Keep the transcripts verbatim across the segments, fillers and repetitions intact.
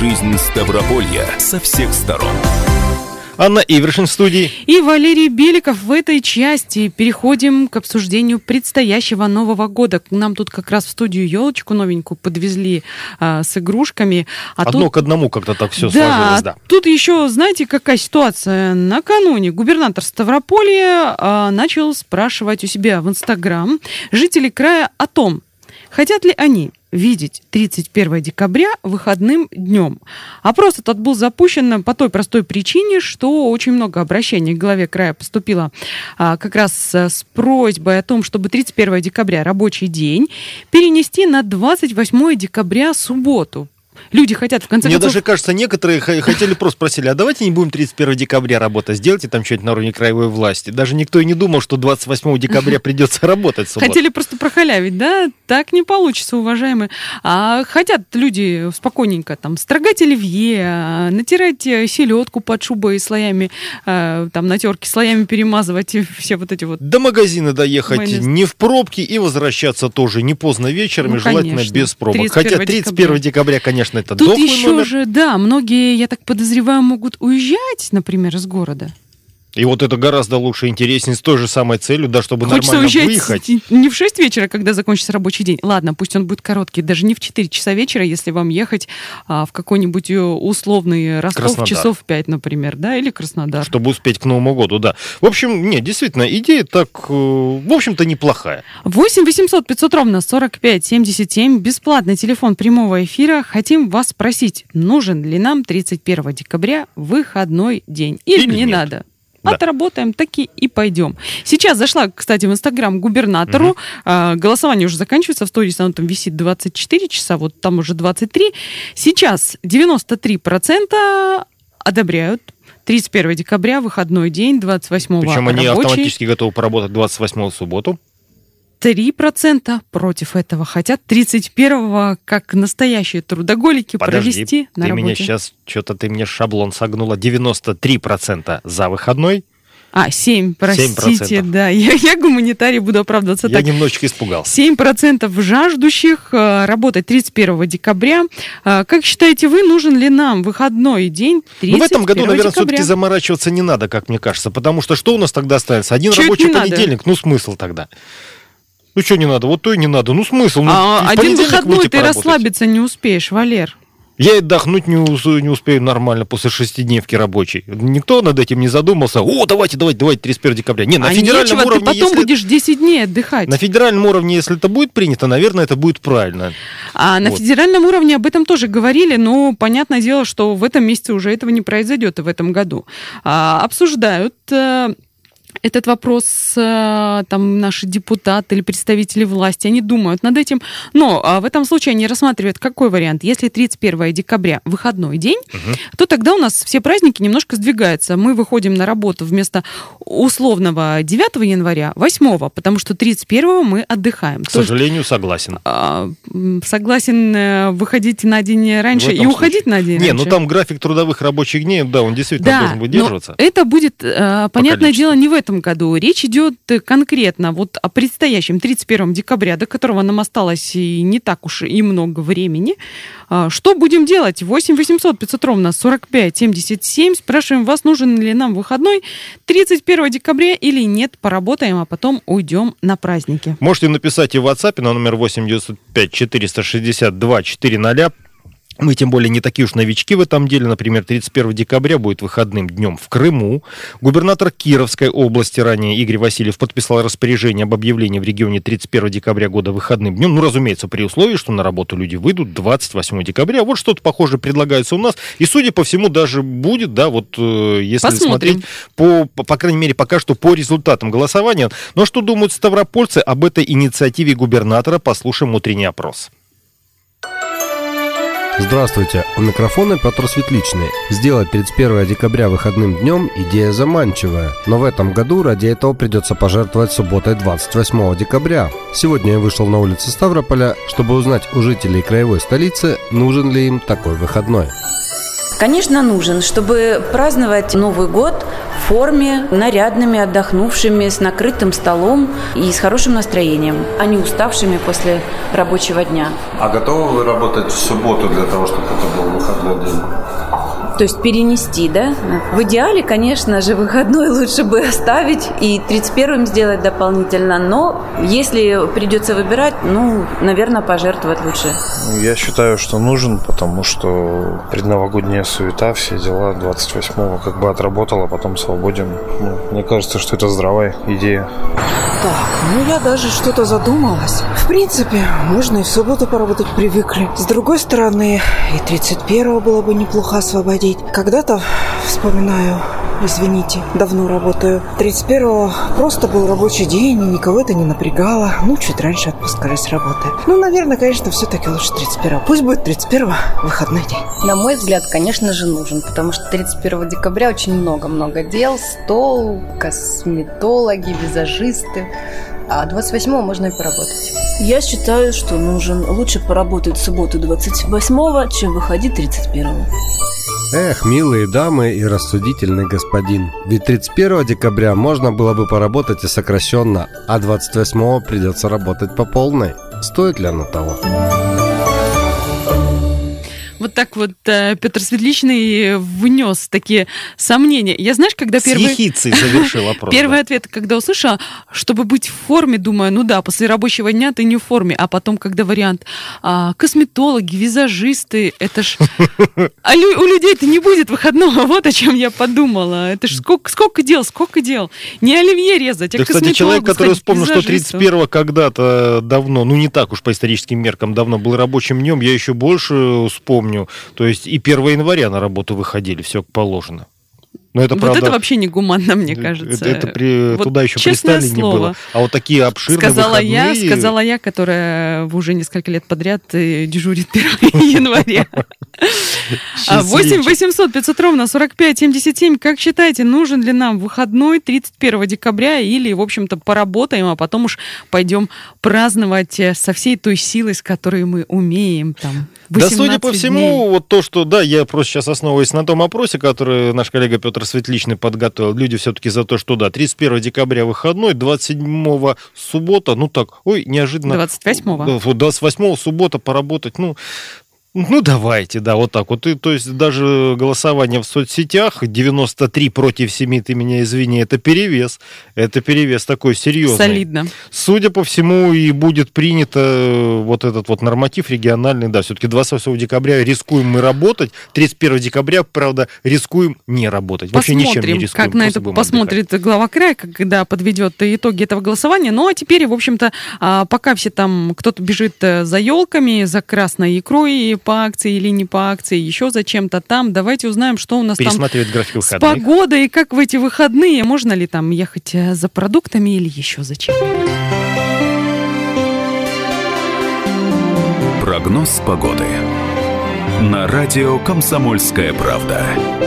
жизнь Ставрополья со всех сторон. Анна Ивершин в студии. И Валерий Беликов. В этой части переходим к обсуждению предстоящего Нового года. К нам тут как раз в студию елочку новенькую подвезли а, с игрушками. А Одно тут... к одному как-то так все да, сложилось. Да, тут еще, знаете, какая ситуация? Накануне губернатор Ставрополья а, начал спрашивать у себя в Инстаграм жителей края о том, хотят ли они видеть тридцать первого декабря выходным днем. Опрос этот был запущен по той простой причине, что очень много обращений к главе края поступило а, как раз с просьбой о том, чтобы тридцать первого декабря рабочий день перенести на двадцать восьмого декабря субботу. Люди хотят, в конце Мне концов... даже кажется, некоторые хотели просто спросили, а давайте не будем тридцать первого декабря работать, сделайте там что-нибудь на уровне краевой власти. Даже никто и не думал, что двадцать восьмого декабря придется работать в субботу. Хотели просто прохалявить, да? Так не получится, уважаемые. А хотят люди спокойненько там строгать оливье, натирать селедку под шубой слоями, там на терке слоями перемазывать все вот эти вот... До магазина доехать майонез. Не в пробке и возвращаться тоже не поздно вечером, Ну, и желательно конечно. без пробок. тридцать первого Хотя тридцать первого декабря, конечно, это Тут дохлый еще номер. же, да, многие, я так подозреваю, могут уезжать, например, из города. И вот это гораздо лучше, интереснее, с той же самой целью, да, чтобы Хочется нормально уезжать выехать. не в шесть вечера, когда закончится рабочий день. Ладно, пусть он будет короткий, даже не в четыре часа вечера, если вам ехать а, в какой-нибудь условный Ростов Краснодар. часов в пять, например, да, или Краснодар. Чтобы успеть к Новому году, да. В общем, нет, действительно, идея так, э, в общем-то, неплохая. восемь восемьсот пятьсот ровно сорок пять семьдесят семь, бесплатный телефон прямого эфира. Хотим вас спросить, нужен ли нам тридцать первого декабря выходной день? Или, Или не нет. надо? Да. Отработаем, таки и пойдем. Сейчас зашла, кстати, в Инстаграм губернатору. Угу. А, голосование уже заканчивается. В сторис оно там висит двадцать четыре часа, вот там уже двадцать три. Сейчас девяносто три процента одобряют. тридцать первого декабря, выходной день, двадцать восьмого Причем они рабочий. автоматически готовы поработать двадцать восьмого в субботу. три процента против этого хотят тридцать первого, как настоящие трудоголики, Подожди, провести на ты работе. меня сейчас, что-то ты мне шаблон согнула. девяносто три процента за выходной. А, семь, простите, семь процентов. да. Я, я гуманитарий, буду оправдываться Я так. немножечко испугался. семь процентов жаждущих э, работать тридцать первого декабря. Э, как считаете вы, нужен ли нам выходной день тридцать первого Ну, в этом году, наверное, декабря? все-таки заморачиваться не надо, как мне кажется. Потому что что у нас тогда останется? Один Чё это рабочий не надо? понедельник. Ну, смысл тогда? Ну, что не надо? Вот то и не надо. Ну, смысл? Ну, А, в один понедельник выходной будете ты поработать. расслабиться не успеешь, Валер. Я и отдохнуть не, ус- не успею нормально после шестидневки рабочей. Никто над этим не задумался. О, давайте, давайте, давайте, тридцать первого декабря. Не, на а федеральном нечего, уровне, ты потом если... будешь десять дней отдыхать. На федеральном уровне, если это будет принято, наверное, это будет правильно. А на Вот. федеральном уровне об этом тоже говорили, но понятное дело, что в этом месяце уже этого не произойдет и в этом году. А, обсуждают э, этот вопрос э, там наши депутаты или представители власти, они думают над этим, но а в этом случае они рассматривают какой вариант. Если тридцать первого декабря выходной день, угу. то тогда у нас все праздники немножко сдвигаются. Мы выходим на работу вместо условного девятого января, восьмого, потому что тридцать первого мы отдыхаем. К сожалению, согласен. А, согласен э, выходить на день раньше и уходить случае. на день Не, раньше. ну там график трудовых рабочих дней, да, он действительно да, должен выдерживаться. Но это будет, э, понятное количеству. дело, не в этом году. Речь идет конкретно вот о предстоящем тридцать первого декабря, до которого нам осталось и не так уж и много времени. А, что будем делать? восемь восемьсот пятьсот ровно сорок пять семьдесят семь. Спрашиваем вас, нужен ли нам выходной тридцать первого декабря или нет. Поработаем, а потом уйдем на праздники. Можете написать и в WhatsApp на номер восемь девятьсот пять четыреста шестьдесят два четыреста. Мы, тем более, не такие уж новички в этом деле. Например, тридцать первого декабря будет выходным днем в Крыму. Губернатор Кировской области ранее Игорь Васильев подписал распоряжение об объявлении в регионе тридцать первого декабря года выходным днем. Ну, разумеется, при условии, что на работу люди выйдут двадцать восьмого декабря. Вот что-то похожее предлагается у нас. И, судя по всему, даже будет, да, вот э, если Посмотрим. смотреть, по, по, по крайней мере, пока что по результатам голосования. Но что думают ставропольцы об этой инициативе губернатора, послушаем утренний опрос. Здравствуйте, у микрофона Петр Светличный. Сделать тридцать первого декабря выходным днем – идея заманчивая. Но в этом году ради этого придется пожертвовать субботой двадцать восьмого декабря. Сегодня я вышел на улицы Ставрополя, чтобы узнать у жителей краевой столицы, нужен ли им такой выходной. Конечно, нужен, чтобы праздновать Новый год в форме, нарядными, отдохнувшими, с накрытым столом и с хорошим настроением, а не уставшими после рабочего дня. А готовы вы работать в субботу для того, чтобы это был выходной день? То есть перенести, да? В идеале, конечно же, выходной лучше бы оставить и тридцать первым сделать дополнительно, но если придется выбирать, ну, наверное, пожертвовать лучше. Я считаю, что нужен, потому что предновогодняя суета, все дела двадцать восьмого как бы отработал, а потом свободен. Ну, мне кажется, что это здравая идея. Так, ну я даже что-то задумалась. В принципе, можно и в субботу поработать, привыкли. С другой стороны, и тридцать первого было бы неплохо освободить. Когда-то, вспоминаю, извините, давно работаю, тридцать первого просто был рабочий день, и никого это не напрягало. Ну, чуть раньше отпускали с работы. Ну, наверное, конечно, все-таки лучше тридцать первого. Пусть будет тридцать первого выходной день. На мой взгляд, конечно же, нужен, потому что тридцать первого декабря очень много-много дел. Стол, косметологи, визажисты. А двадцать восьмого можно и поработать. Я считаю, что нужен. Лучше поработать в субботу двадцать восьмого, чем выходить тридцать первого. Эх, милые дамы и рассудительный господин. Ведь тридцать первого декабря можно было бы поработать и сокращенно, а двадцать восьмого придется работать по полной. Стоит ли оно того? Вот так вот э, Петр Светличный внес такие сомнения. Я, знаешь, когда первый... С ехицей завершил опрос. Первый да. ответ, когда услышала, чтобы быть в форме, думаю, ну да, после рабочего дня ты не в форме. А потом, когда вариант а, косметологи, визажисты, это ж... А лю- у людей-то не будет выходного. Вот о чем я подумала. Это ж сколько, сколько дел, сколько дел. Не оливье резать, а да, косметологу кстати, человек, который сходить, вспомнил, что визажисту. тридцать первого когда-то давно, ну не так уж по историческим меркам давно был рабочим днем, я еще больше вспомню. То есть и первого января на работу выходили, все как положено. Но это, вот правда, это вообще не гуманно, мне кажется. Это, это при, вот туда еще при честное Сталине слово. было. А вот такие обширные сказала выходные... я, сказала я, которая уже несколько лет подряд дежурит первого января. восемь восемьсот пятьсот ровно сорок пять семьдесят семь. Как считаете, нужен ли нам выходной тридцать первого декабря или, в общем-то, поработаем, а потом уж пойдем праздновать со всей той силой, с которой мы умеем там. Да, судя по всему, дней. вот то, что, да, я просто сейчас основываюсь на том опросе, который наш коллега Петр Светличный подготовил. Люди все-таки за то, что, да, тридцать первого декабря выходной, двадцать седьмого суббота, ну так, ой, неожиданно. двадцать восьмого. Да, двадцать восьмого суббота поработать, ну... Ну, давайте, да, вот так вот. И, то есть даже голосование в соцсетях девяносто три против семи, ты меня извини, это перевес. Это перевес такой серьезный. Солидно. Судя по всему, и будет принято вот этот вот норматив региональный. Да, все-таки двадцать восьмого декабря рискуем мы работать, тридцать первого декабря, правда, рискуем не работать. Вообще Посмотрим, ничем не рискуем. как на это посмотрит отдыхать. Глава края, когда подведет итоги этого голосования. Ну, а теперь, в общем-то, пока все там, кто-то бежит за елками, за красной икрой, по акции или не по акции, еще за чем-то там. Давайте узнаем, что у нас там с погодой, и как в эти выходные. Можно ли там ехать за продуктами или еще за чем? Прогноз погоды на радио «Комсомольская правда».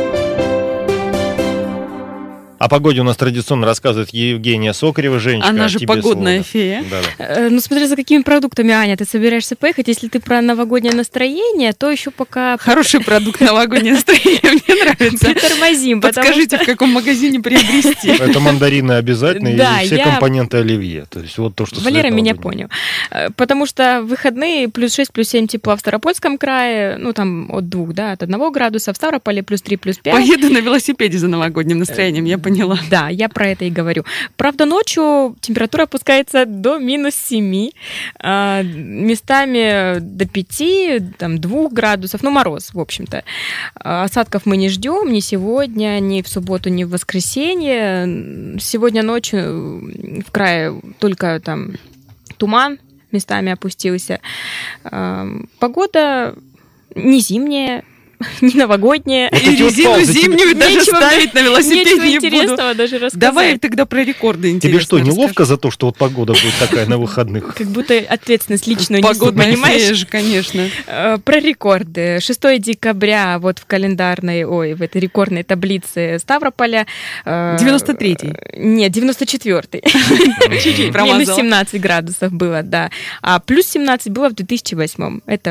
О погоде у нас традиционно рассказывает Евгения Сокарева. Женечка, она же погодная слово. фея. Да, да. Э, ну, смотри, за какими продуктами, Аня, ты собираешься поехать. Если ты про новогоднее настроение, то еще пока... Хороший продукт новогоднее настроение, мне нравится. Притормозим. Подскажите, что... в каком магазине приобрести. Это мандарины обязательно да, и все я... компоненты оливье. То есть вот то, что Валера меня понял. Потому что в выходные плюс шесть, плюс семь тепла в Ставропольском крае, ну, там от двух, да, от одного градуса, в Ставрополе плюс три, плюс пять. Поеду на велосипеде за новогодним настроением, я поняла. Да, я про это и говорю. Правда, ночью температура опускается до минус семи, э, местами до пяти, там, двух градусов, ну, мороз, в общем-то. Осадков мы не ждем ни сегодня, ни в субботу, ни в воскресенье. Сегодня ночью в крае только там туман местами опустился. Э, погода не зимняя, не новогодняя. И резину зимнюю даже ставить на велосипеде не буду. Даже рассказать. Давай тогда про рекорды интересно. Тебе что, неловко за то, что вот погода будет такая на выходных? Как будто ответственность личную несу, погодная понимаешь? фея же, конечно. Про рекорды. шестого декабря вот в календарной, ой, в этой рекордной таблице Ставрополя. девяносто третий. Нет, девяносто четвёртый. Чуть-чуть промазала. Минус семнадцать градусов было, да. А плюс семнадцать было в две тысячи восьмом. Это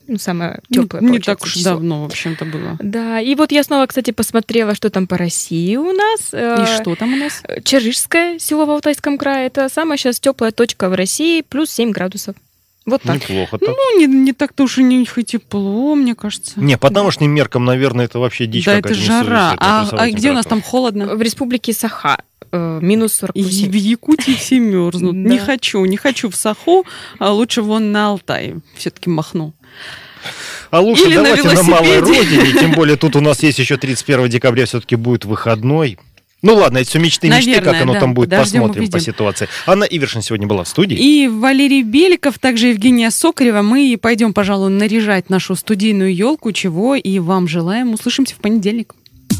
Ну, самое теплое, Не, не так уж число. Давно, в общем-то, было. Да, и вот я снова, кстати, посмотрела, что там по России у нас. И что там у нас? Чарышское село в Алтайском крае. Это самая сейчас теплая точка в России, плюс семь градусов. Вот так. Неплохо так. Ну, не, не так-то уж и не тепло, мне кажется. Не, по тамошним меркам, наверное, это вообще дичь да, какая-то. Да, это жара. А, а где у нас там холодно? В республике Саха. Минус сорок восемь. И в Якутии все мерзнут. Не хочу, не хочу в Саху, а лучше вон на Алтай все-таки махну. А лучше Или давайте на, на малой родине, тем более тут у нас есть еще тридцать первого декабря все-таки будет выходной. Ну ладно, это все мечты, мечты, как оно да, там будет, посмотрим по ситуации. Анна Ивершин сегодня была в студии. И Валерий Беликов, также Евгения Сокарева. Мы пойдем, пожалуй, наряжать нашу студийную елку, чего и вам желаем. Услышимся в понедельник.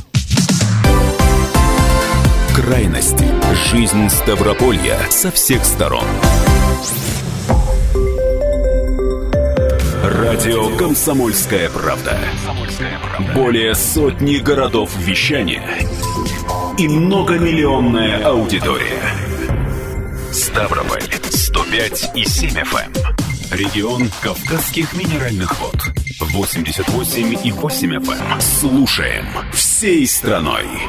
Крайности. Жизнь Ставрополья со всех сторон. Радио «Комсомольская правда». Более сотни городов вещания и многомиллионная аудитория. Ставрополь сто пять и семь эф эм. Регион Кавказских минеральных вод восемьдесят восемь и восемь эф эм. Слушаем всей страной.